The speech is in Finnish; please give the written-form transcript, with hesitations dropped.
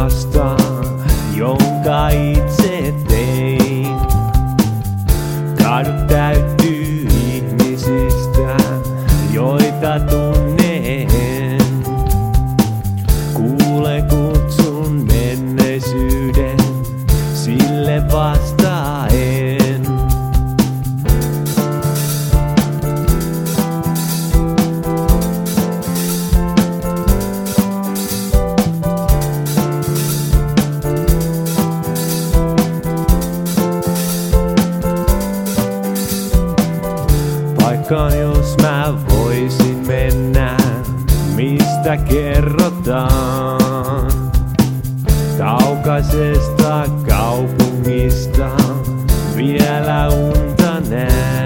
paikasta, jonka itse tein. Kadut täyttyy ihmisistä, joita tunnen. Kuule kutsun menneisyyden, sille vastaen. Paikkaan jos mä voisin mennä, mistä kerrotaan. Kaukaisesta kaupungista vielä unta näen.